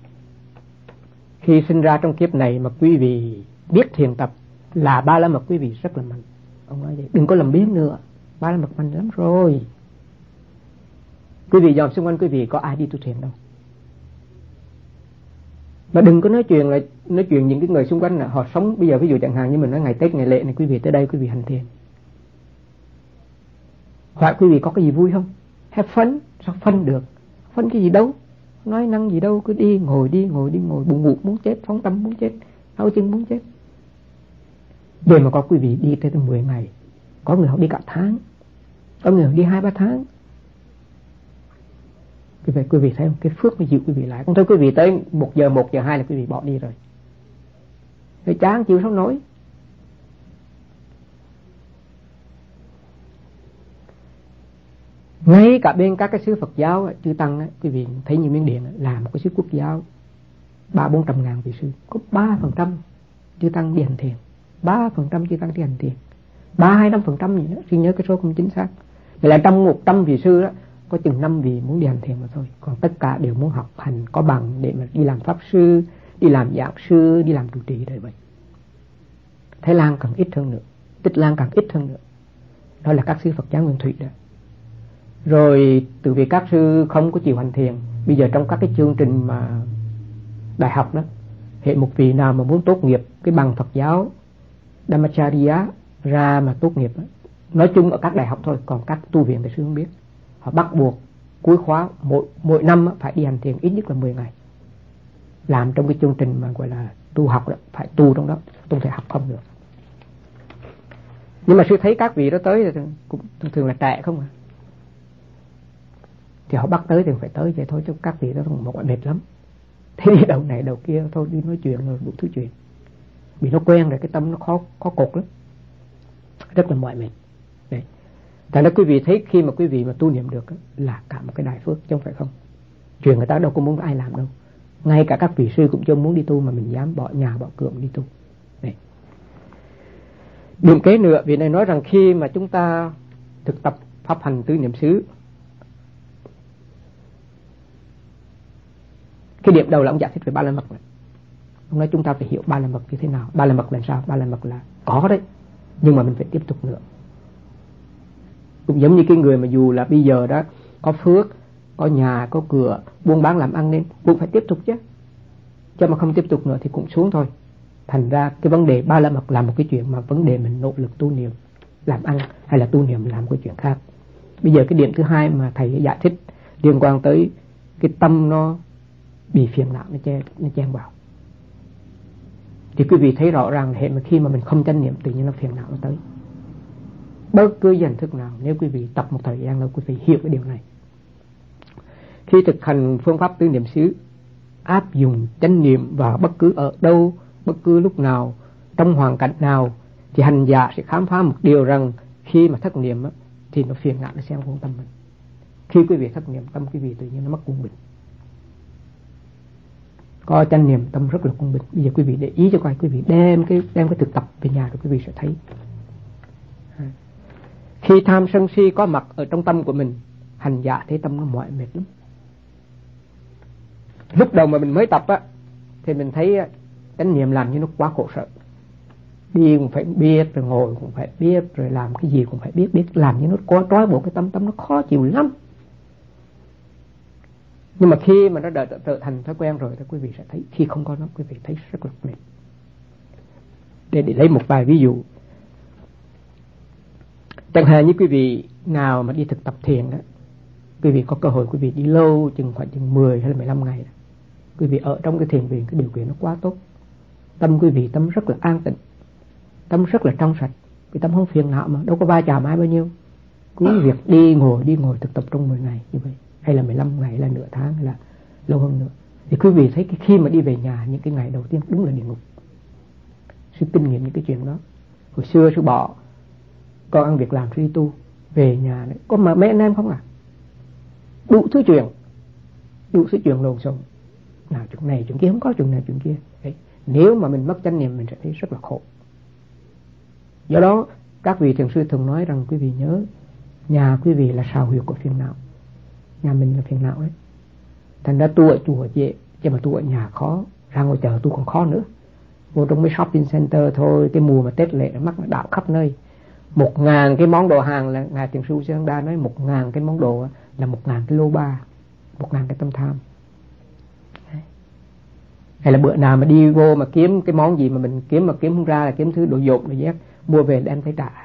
khi sinh ra trong kiếp này mà quý vị biết thiền tập là Ba La Mật quý vị rất là mạnh. Ông nói vậy, đừng có làm biến nữa, Ba La Mật mạnh lắm rồi. Quý vị dòm xung quanh quý vị có ai đi tu thiền đâu. Mà đừng có nói chuyện những cái người xung quanh là họ sống bây giờ, ví dụ chẳng hạn như mình nói ngày Tết ngày lễ này, quý vị tới đây quý vị hành thiền, hỏi quý vị có cái gì vui không? Have fun. Sao phân được? Phân cái gì đâu, nói năng gì đâu, cứ đi ngồi, buồn ngủ muốn chết, phóng tâm muốn chết, đau chân muốn chết. Để mà có quý vị đi tới 10 ngày, có người họ đi cả tháng, có người họ đi 2-3 tháng. Quý vị thấy không? Cái phước mới dịu quý vị lại. Không thôi quý vị tới 1 giờ 2 là quý vị bỏ đi rồi. Rồi chán chịu sao nổi. Ngay cả bên các cái xứ Phật giáo, chư tăng, quý vị thấy như Miến Điện là một cái xứ quốc giáo 300-400 ngàn vị sư, có 3% chư tăng đi hành thiền, 3% chư tăng đi hành thiền, 3-5% gì đó, xin nhớ cái số không chính xác. Vậy là trong 100 vị sư đó, có chừng 5 vị muốn đi hành thiền mà thôi, còn tất cả đều muốn học hành có bằng để mà đi làm pháp sư, đi làm giảng sư, đi làm trụ trì đời vậy. Thái Lan càng ít hơn nữa, Tích Lan càng ít hơn nữa. Đó là các sư Phật giáo Nguyên Thủy đó. Rồi từ vì các sư không có chịu hành thiền, bây giờ trong các cái chương trình mà đại học đó, hệ một vị nào mà muốn tốt nghiệp cái bằng Phật giáo Dhammacharya ra mà tốt nghiệp đó, nói chung ở các đại học thôi, còn các tu viện thì sư không biết, họ bắt buộc cuối khóa mỗi năm phải đi hành thiền ít nhất là 10 ngày, làm trong cái chương trình mà gọi là tu học đó, phải tu trong đó, không thể học không được. Nhưng mà sư thấy các vị đó tới thì cũng thường là trẻ không à, thì họ bắt tới thì phải tới vậy thôi, chứ các vị đó một quả mệt lắm. Thế đi đầu này đầu kia thôi, đi nói chuyện rồi đủ thứ chuyện, vì nó quen rồi, cái tâm nó khó cột lắm, rất là mỏi mệt. Đấy. Tại đó quý vị thấy khi mà quý vị mà tu niệm được là cả một cái đại phước, chứ không phải không. Chuyện người ta đâu có muốn ai làm đâu, ngay cả các vị sư cũng chưa muốn đi tu mà mình dám bỏ nhà bỏ cửa đi tu. Đấy. Điểm kế nữa, vị này nói rằng khi mà chúng ta thực tập pháp hành tứ niệm xứ, cái điểm đầu là ông giải thích về Ba La Mật này. Ông nói chúng ta phải hiểu Ba La Mật như thế nào. Ba La Mật là sao? Ba La Mật là có đấy, nhưng mà mình phải tiếp tục nữa. Cũng giống như cái người mà dù là bây giờ đó có phước, có nhà, có cửa, buôn bán làm ăn nên cũng phải tiếp tục chứ. Chứ mà không tiếp tục nữa thì cũng xuống thôi. Thành ra cái vấn đề Ba La Mật là một cái chuyện mà vấn đề mình nỗ lực tu niệm làm ăn, hay là tu niệm làm cái chuyện khác. Bây giờ cái điểm thứ hai mà thầy giải thích liên quan tới cái tâm nó bị phiền não nó chen vào, thì quý vị thấy rõ ràng là hệ mà khi mà mình không chánh niệm tự nhiên nó phiền não nó tới. Bất cứ hình thức nào, nếu quý vị tập một thời gian lâu quý vị hiểu cái điều này. Khi thực hành phương pháp tứ niệm xứ, áp dụng chánh niệm vào bất cứ ở đâu, bất cứ lúc nào, trong hoàn cảnh nào, thì hành giả sẽ khám phá một điều rằng khi mà thất niệm thì nó phiền não nó xen vô tâm mình. Khi quý vị thất niệm, tâm quý vị tự nhiên nó mất quân bình. Có chánh niệm tâm rất là quân bình. Bây giờ quý vị để ý cho coi, quý vị đem cái thực tập về nhà rồi quý vị sẽ thấy. Khi tham sân si có mặt ở trong tâm của mình, hành giả thấy tâm nó mỏi mệt lắm. Lúc đầu mà mình mới tập thì mình thấy chánh niệm làm như nó quá khổ sở. Đi cũng phải biết, rồi ngồi cũng phải biết, rồi làm cái gì cũng phải biết, làm như nó có trói buộc cái tâm nó khó chịu lắm. Nhưng mà khi mà nó trở thành thói quen rồi thì quý vị sẽ thấy, khi không có nó quý vị thấy rất là mệt. Để lấy một vài ví dụ, chẳng hạn như quý vị nào mà đi thực tập thiền đó, quý vị có cơ hội quý vị đi lâu khoảng chừng 10 hay là 15 ngày đó. Quý vị ở trong cái thiền viện, cái điều kiện nó quá tốt. Tâm quý vị tâm rất là an tịnh, tâm rất là trong sạch, vì tâm không phiền não mà đâu có va chạm ai bao nhiêu. Cứ việc đi ngồi thực tập trong 10 ngày như vậy, hay là 15 ngày, hay là nửa tháng, hay là lâu hơn nữa, thì quý vị thấy khi mà đi về nhà những cái ngày đầu tiên đúng là địa ngục. Sư kinh nghiệm những cái chuyện đó. Hồi xưa sư bỏ con ăn việc làm sư đi tu, về nhà đấy có mà mấy anh em không à, đủ thứ chuyện lộn xộn, nào chuyện này chuyện kia, không có chuyện này chuyện kia đấy. Nếu mà mình mất chánh niệm mình sẽ thấy rất là khổ. Do đó các vị thiền sư thường nói rằng quý vị nhớ, nhà quý vị là sào huyệt của phiền não, nhà mình là phiền não đấy. Thành ra tu ở chùa dễ, chứ mà tu ở nhà khó, ra ngoài chợ tu còn khó nữa. Vô trong mấy shopping center thôi, cái mùa mà Tết lệ nó mắc nó đảo khắp nơi. 1.000 cái món đồ hàng là ngài thiền sư Sư Đa nói 1.000 cái món đồ là 1.000 cái lô ba, 1.000 cái tâm tham. Hay là bữa nào mà đi vô mà kiếm cái món gì mà mình kiếm không ra, là kiếm thứ đồ dột đồ giác, mua về đem phải trả,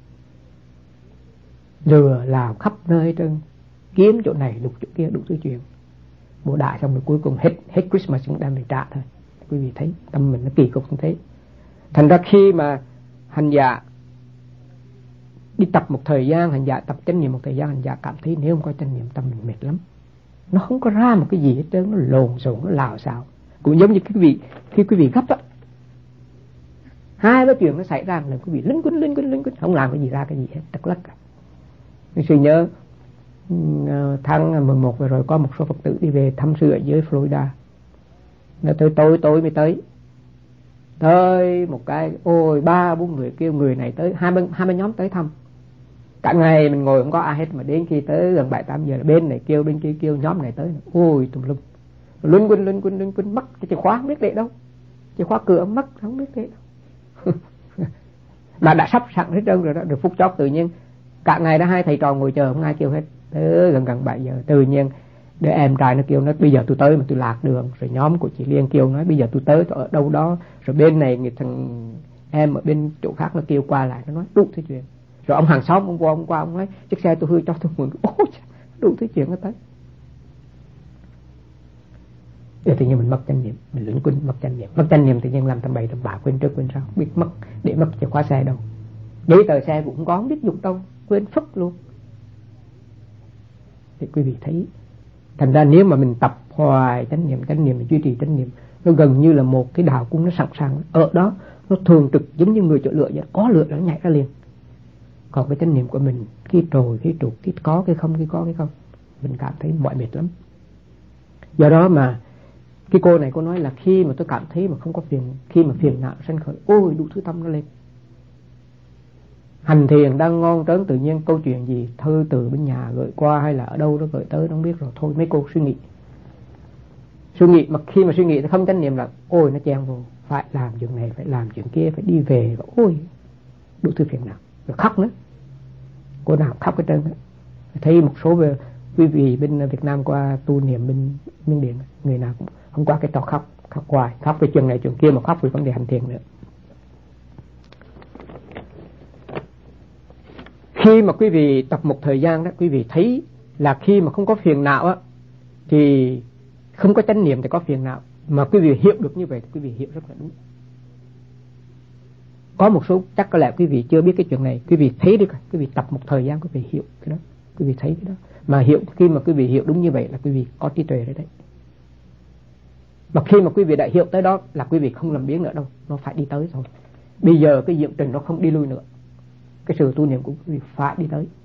lừa làm khắp nơi hết trơn, kiếm chỗ này lục chỗ kia đủ thứ chuyện. Mua đại xong rồi cuối cùng hết Christmas cũng đem phải trả thôi. Quý vị thấy tâm mình nó kỳ cục như thế. Thành ra khi mà hành giả đi tập một thời gian, hành giả tập chánh niệm một thời gian, hành giả cảm thấy nếu không có chánh niệm tâm mình mệt lắm, nó không có ra một cái gì hết trơn, nó lồn xộn, nó lào xào. Cũng giống như khi quý vị gấp hai ba chuyện nó xảy ra là quý vị lính quýnh không làm cái gì ra cái gì hết, trật lất cả. Mình suy nhớ tháng 11 vừa rồi có một số Phật tử đi về thăm sư ở dưới Florida. Nó tối mới tới một cái, ôi 3-4 người kêu, người này tới 20 nhóm tới thăm. Cả ngày mình ngồi không có ai hết, mà đến khi tới gần 7-8 giờ là bên này kêu bên kia kêu, nhóm này tới, ôi tùm lum, luân quýnh mất cái chìa khóa không biết để đâu, chìa khóa cửa mất không biết để đâu. Mà đã sắp sẵn hết trơn rồi đó. Được phút chót tự nhiên cả ngày đã hai thầy trò ngồi chờ không ai kêu hết. Tới gần 7 giờ tự nhiên đứa em trai nó kêu, nó bây giờ tôi tới mà tôi lạc đường. Rồi nhóm của chị Liên kêu nói bây giờ tôi tới, tôi ở đâu đó. Rồi bên này người thằng em ở bên chỗ khác nó kêu qua lại, nó nói đủ thứ chuyện. Rồi ông hàng xóm ông qua ông nói chiếc xe tôi hư cho tôi mượn. Ôi đủ thứ chuyện nó tới. Rồi tự nhiên mình mất chánh niệm, mình luyện quên mất chánh niệm tự nhiên làm tầm bậy tầm bạ, quên trước quên sau, biết mất để mất chìa khóa xe đâu, giấy tờ xe cũng không có, không biết dùng đâu, quên phức luôn. Thì quý vị thấy, thành ra nếu mà mình tập hoài chánh niệm, mình duy trì chánh niệm, nó gần như là một cái đạo cung nó sẵn sàng ở đó, nó thường trực giống như người chọi lửa vậy, có lửa nó nhảy ra liền. Còn cái chánh niệm của mình khi trồi khi trục, khi có cái không, mình cảm thấy mỏi mệt lắm. Do đó mà cái cô này cô nói là khi mà tôi cảm thấy mà không có phiền, khi mà phiền não sanh khởi, ôi đủ thứ tâm nó lên. Hành thiền đang ngon trớn, tự nhiên câu chuyện gì thư từ bên nhà gửi qua hay là ở đâu nó gửi tới nó không biết, rồi thôi mấy cô suy nghĩ mà khi mà suy nghĩ thì không chánh niệm là ôi nó chen vô, phải làm chuyện này, phải làm chuyện kia, phải đi về, và ôi đủ thứ phiền não. Rồi khóc nữa, cô nào khóc hết trơn. Thấy một số quý vị bên Việt Nam qua tu niệm bên Miến Điện, người nào cũng không qua cái trò khóc hoài, khóc về chuyện này chuyện kia mà khóc về vấn đề hành thiền nữa. Khi mà quý vị tập một thời gian đó, quý vị thấy là khi mà không có phiền não á, thì không có chánh niệm thì có phiền não. Mà quý vị hiểu được như vậy thì quý vị hiểu rất là đúng. Có một số chắc có lẽ quý vị chưa biết cái chuyện này, quý vị thấy đi, quý vị tập một thời gian quý vị hiểu cái đó. Quý vị thấy cái đó. Mà hiểu, khi mà quý vị hiểu đúng như vậy là quý vị có trí tuệ đấy. Mà khi mà quý vị đã hiểu tới đó là quý vị không làm biếng nữa đâu, nó phải đi tới thôi. Bây giờ cái diễn trình nó không đi lui nữa, cái sự tu niệm của quý vị phải đi tới.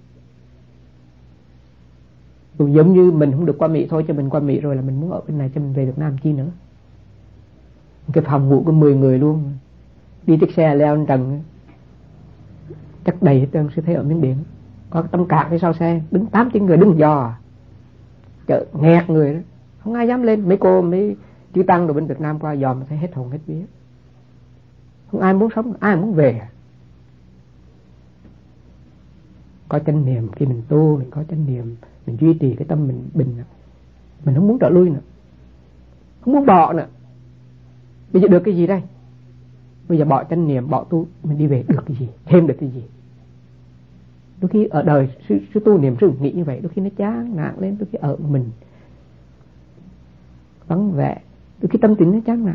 Cũng giống như mình không được qua Mỹ thôi, cho mình qua Mỹ rồi là mình muốn ở bên này, cho mình về Việt Nam chi nữa. Cái phòng ngủ có 10 người luôn, đi chiếc xe leo trần chắc đầy hết trơn. Sư thấy ở miếng biển có cái tấm cạc phía sau xe, đứng 8-9 người đứng dò chợ nghẹt người đó, không ai dám lên. Mấy cô mấy chư tăng rồi bên Việt Nam qua dòm thấy hết hồn hết vía, không ai muốn sống, ai muốn về. Có chánh niệm, khi mình tu mình có chánh niệm, mình duy trì cái tâm mình bình, mình không muốn trở lui nữa, không muốn bỏ nữa. Bây giờ được cái gì đây? Bây giờ bỏ chánh niệm, bỏ tu, mình đi về được cái gì, thêm được cái gì? Đôi khi ở đời sư tu niệm sư nghĩ như vậy, đôi khi nó chán nản lên, đôi khi ở mình vắng vẻ, đôi khi tâm tình nó chán nản.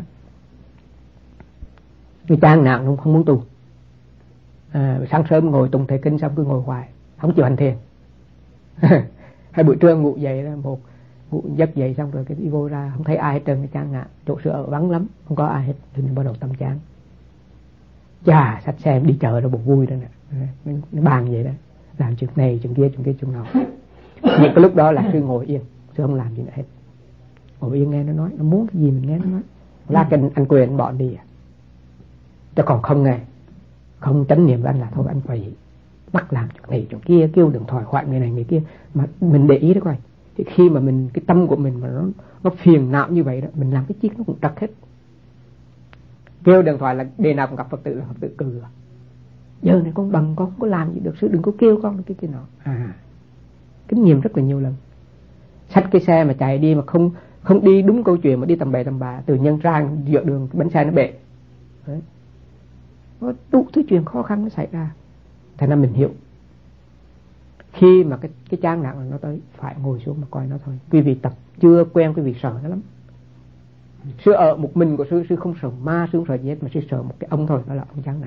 Người chán nản không muốn tu. Sáng sớm ngồi tụng thể kinh xong cứ ngồi hoài, không chịu hành thiền. Hay buổi trưa ngủ dậy một ngủ giấc dậy xong rồi cái đi vô ra không thấy ai hết trơn, cái chán nản. Chỗ sữa ở vắng lắm, không có ai hết, thì bắt đầu tâm chán. Chà, sách xem đi chợ đâu buồn vui đó nè, nó bàn vậy đó, làm chuyện này chuyện kia chuyện nọ. Những cái lúc đó là sư ngồi yên, sư không làm gì nữa hết, ngồi yên nghe nó nói, nó muốn cái gì mình nghe nó nói. Lá kinh anh quyền bọn đi à, chứ còn không nghe, không chánh niệm với anh là thôi, anh phải bắt làm chuyện này chuyện kia, kêu đừng thoại hoại người này người kia. Mà mình để ý đó coi, thì khi mà mình cái tâm của mình mà nó phiền não như vậy đó, mình làm cái chiếc nó cũng trật hết. Kêu điện thoại là đề nào cũng gặp Phật tử là Phật tử cười. Giờ này con bằng, con không có làm gì được, sư đừng có kêu con cái kia nọ. Kinh nghiệm rất là nhiều lần. Xách cái xe mà chạy đi mà không đi đúng câu chuyện, mà đi tầm bậy tầm bạ, từ nhân trang giữa đường cái bánh xe nó bể. Đấy. Có đủ thứ chuyện khó khăn nó xảy ra. Thành ra mình hiểu, khi mà cái chán nản nó tới, phải ngồi xuống mà coi nó thôi. Quý vị tập chưa quen, quý vị sợ nó lắm. Sư ở một mình của sư không sợ ma, sư không sợ gì hết, mà sư sợ một cái ông thôi, đó là ông chán nản.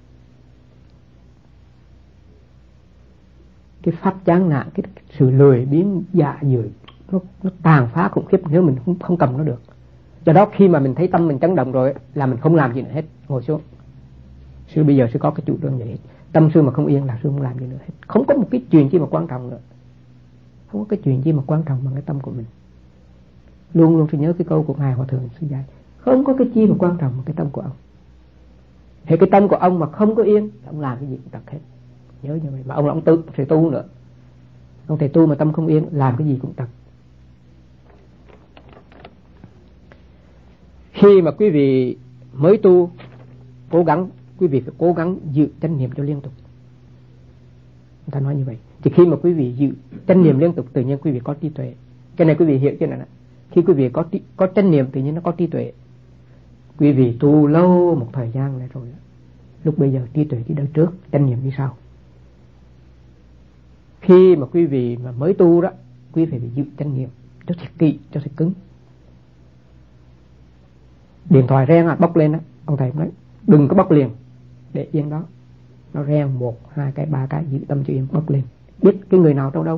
Cái pháp chán nản, cái sự lười biếng dạ dười, nó tàn phá khủng khiếp nếu mình không cầm nó được. Do đó khi mà mình thấy tâm mình chấn động rồi là mình không làm gì nữa hết, ngồi xuống. Sư bây giờ sư có cái chủ trương vậy hết. Tâm sư mà không yên là sư không làm gì nữa hết. Không có một cái chuyện gì mà quan trọng nữa, không có cái chuyện gì mà quan trọng bằng cái tâm của mình. Luôn luôn phải nhớ cái câu của ngài Hòa thượng sư dạy, không có cái chi mà quan trọng bằng cái tâm của ông. Thì cái tâm của ông mà không có yên, ông làm cái gì cũng tật hết. Nhớ như vậy. Mà ông là ông tự thầy tu nữa, ông thầy tu mà tâm không yên, làm cái gì cũng tật. Khi mà quý vị mới tu, cố gắng, quý vị phải cố gắng giữ chánh niệm cho liên tục. Người ta nói như vậy. Thì khi mà quý vị giữ chánh niệm liên tục, tự nhiên quý vị có trí tuệ. Cái này quý vị hiểu chưa nè? Khi quý vị có chánh niệm, tự nhiên nó có trí tuệ. Quý vị tu lâu một thời gian này rồi, lúc bây giờ trí tuệ đi đằng trước, chánh niệm đi sau. Khi mà quý vị mà mới tu đó, quý vị phải giữ chánh niệm cho thật kỹ, cho thật cứng. Điện thoại reng bốc lên đó, ông thầy nói đừng có bốc liền, để yên đó. Nó reng 1, 2 cái, 3 cái, giữ tâm cho yên, bốc lên. Biết cái người nào đâu đâu.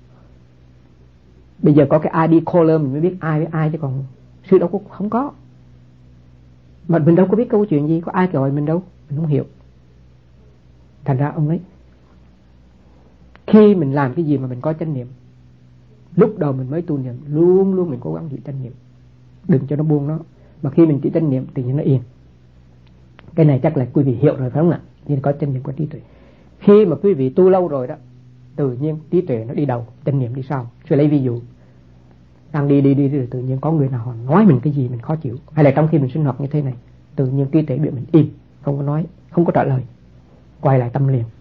Bây giờ có cái ID caller mình mới biết ai với ai, chứ còn sư đâu có, không có. Mà mình đâu có biết câu chuyện gì, có ai gọi mình đâu, mình không hiểu. Thành ra ông nói, khi mình làm cái gì mà mình có chánh niệm, lúc đầu mình mới tu niệm, luôn luôn mình cố gắng giữ chánh niệm, đừng cho nó buông nó. Mà khi mình giữ chánh niệm thì nó yên. Cái này chắc là quý vị hiểu rồi phải không ạ? Nên có chánh niệm, có trí tuệ. Khi mà quý vị tu lâu rồi đó, tự nhiên trí tuệ nó đi đầu, chánh niệm đi sau. Tôi lấy ví dụ, đang đi rồi tự nhiên có người nào họ nói mình cái gì mình khó chịu, hay là trong khi mình sinh hoạt như thế này, tự nhiên trí tuệ bị mình im, không có nói, không có trả lời, quay lại tâm liền.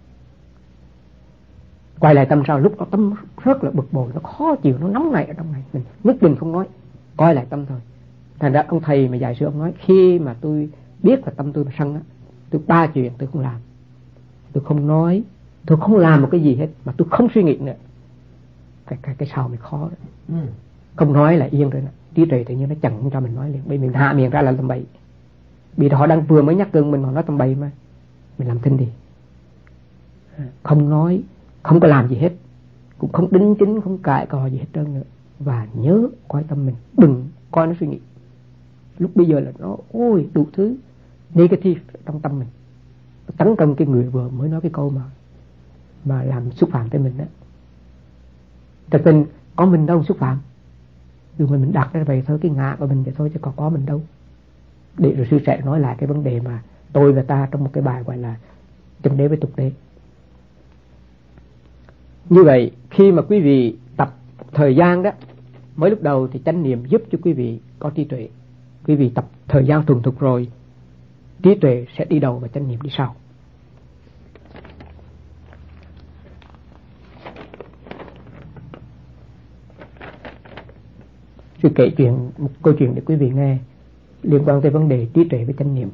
Quay lại tâm sau, lúc đó tâm rất là bực bội, nó khó chịu, nó nóng này ở trong này, mình nhất định không nói, quay lại tâm thôi. Thành ra ông thầy mà dạy sư ông nói, khi mà tôi biết là tâm tôi mà sân á, tôi 3 chuyện tôi không làm, tôi không nói, tôi không làm một cái gì hết, mà tôi không suy nghĩ nữa. Cái sau mới khó đó. Không nói là yên rồi nè, trí tuệ tự nhiên nó chẳng cho mình nói liền, bởi mình hạ miệng ra là tầm bậy. Vì họ đang vừa mới nhắc gừng mình, họ nói tầm bậy mà mình làm thinh đi. Không nói, không có làm gì hết, cũng không đính chính, không cãi cọ gì hết trơn nữa. Và nhớ coi tâm mình, đừng coi nó suy nghĩ. Lúc bây giờ là nó ôi đủ thứ negative trong tâm mình, tấn công cái người vừa mới nói cái câu mà làm xúc phạm tới mình đó. Thật tình có mình đâu xúc phạm, nhưng mà mình đặt ra vậy thôi, cái ngã của mình vậy thôi, chứ còn có mình đâu. Để rồi sư sẽ nói lại cái vấn đề mà tôi và ta trong một cái bài gọi là chân đế với tục đế. Như vậy khi mà quý vị tập thời gian đó, mới lúc đầu thì chánh niệm giúp cho quý vị có trí tuệ. Quý vị tập thời gian thuần thục rồi, trí tuệ sẽ đi đầu và chánh niệm đi sau. Sư kể một câu chuyện để quý vị nghe liên quan tới vấn đề trí tuệ với chánh niệm.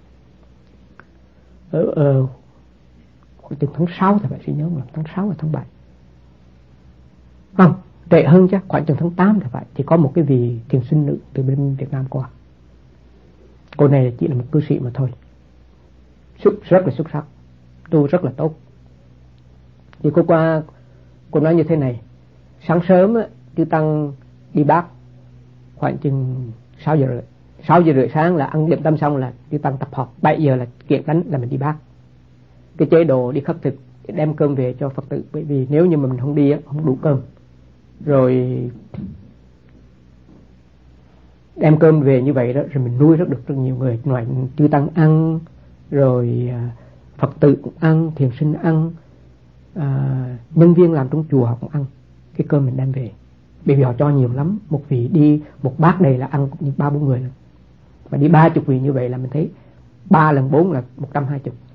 Khoảng chừng tháng 6 thì phải, sư nhớ là tháng 6 và tháng 7. Không, trễ hơn chắc, khoảng chừng tháng 8 thì phải, thì có một cái vị thiền sinh nữ từ bên Việt Nam qua. Cô này chỉ là một cư sĩ mà thôi, rất là xuất sắc, tu rất là tốt. Thì cô qua, cô nói như thế này: sáng sớm á, chư tăng đi bác khoảng chừng 6 giờ rưỡi. 6 giờ rưỡi sáng là ăn điểm tâm xong là chư tăng tập họp, 7 giờ là kiện đánh là mình đi bác. Cái chế độ đi khất thực, đem cơm về cho Phật tử, bởi vì nếu như mà mình không đi á, không đủ cơm. Rồi đem cơm về như vậy đó, rồi mình nuôi rất nhiều người, ngoài chư tăng ăn, rồi Phật tử cũng ăn, thiền sinh ăn, nhân viên làm trong chùa họ cũng ăn cái cơm mình đem về, bởi vì họ cho nhiều lắm. Một vị đi một bát đầy là ăn cũng như 3-4 người, mà đi 30 vị như vậy là mình thấy 3 lần 4 là 120.